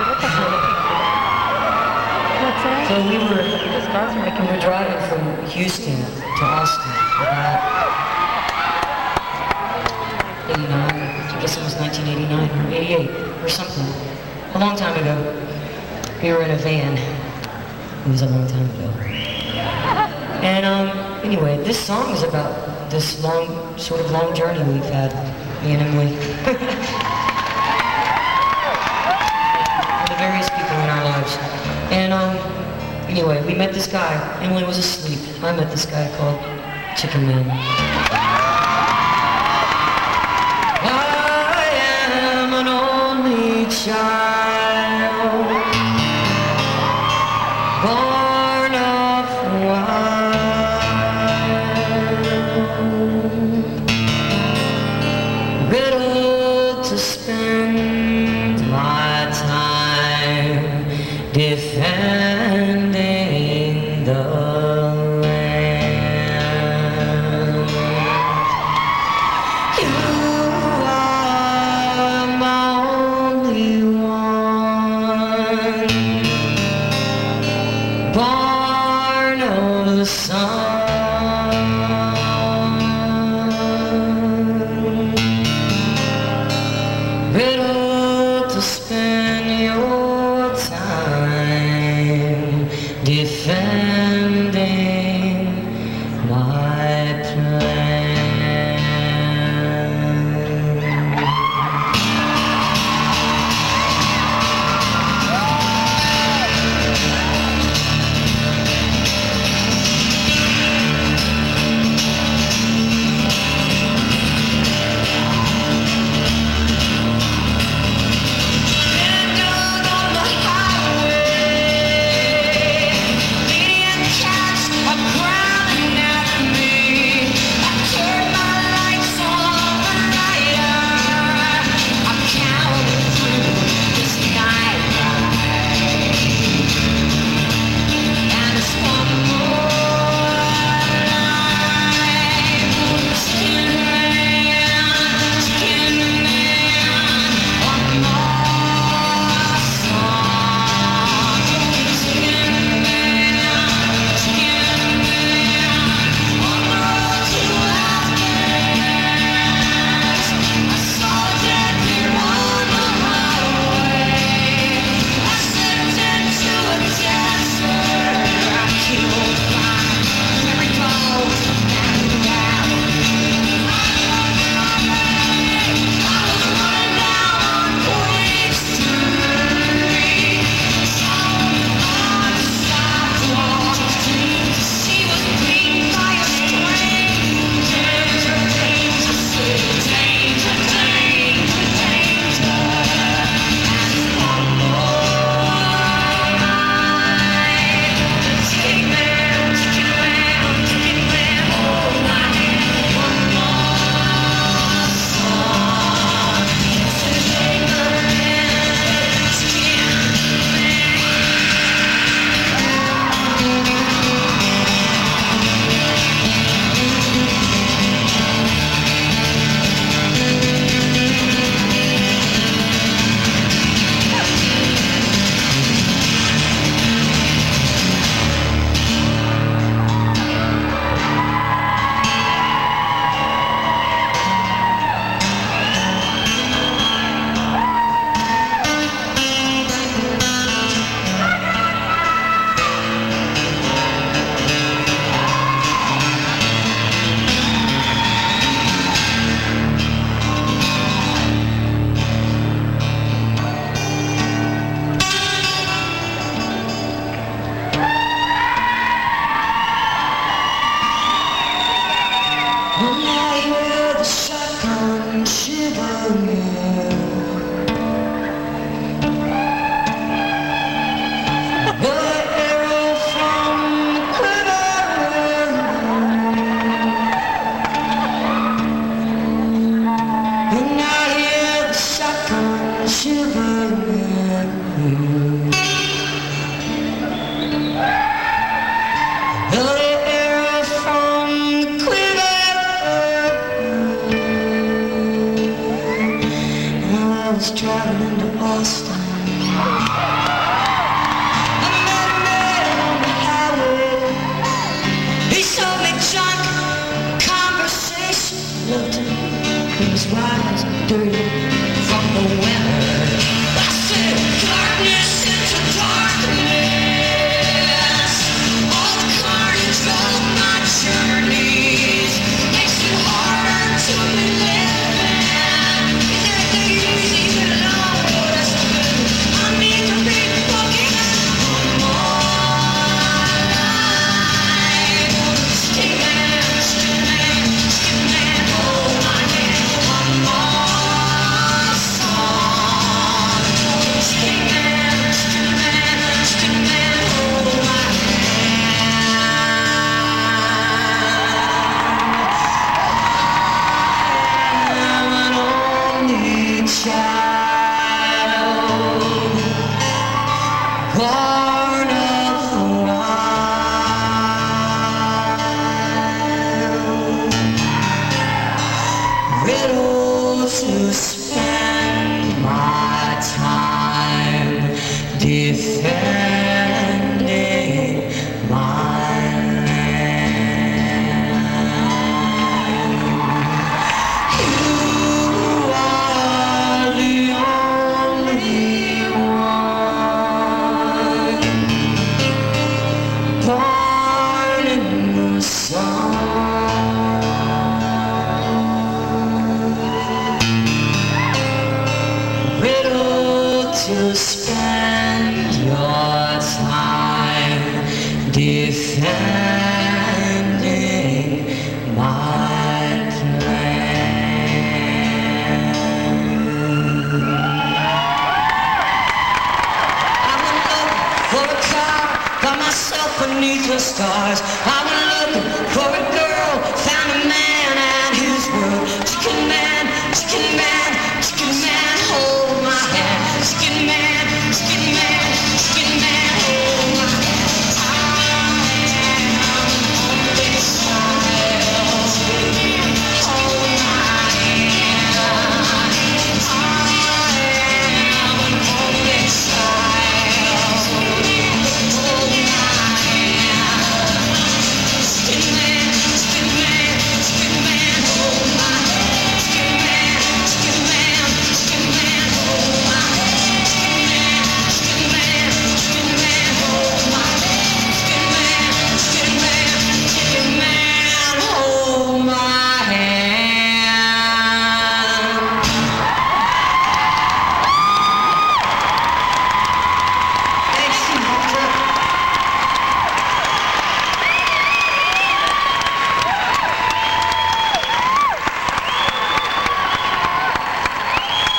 So we were driving from Houston to Austin about 89, I guess it was 1989 or 88 or something, a long time ago. We were in a van. It was a long time ago. And anyway, this song is about this sort of long journey we've had, me and Emily. The various people in our lives. And anyway, we met this guy. Emily was asleep. I met this guy called Chicken Man. I am an only child, born of wild, riddled to spend my time defending the land. You are my only one, born of the sun, riddled to spend your time defending my plan. I was traveling to Boston. rise dirty from the weather. I said darkness into darkness. All the carnage of my journeys makes it harder to be living. It ain't easy to know what's good. I need to be fucking one more night. Stick man, hold my hand. One more song. Stick man, hold my hand. I'm an only child, born of the wild, riddle to spend my time defending my land. You are the only one born in the sun. Riddle to spend your time defending my plan. I've been looking for a car by myself beneath the stars. I've been looking for a girl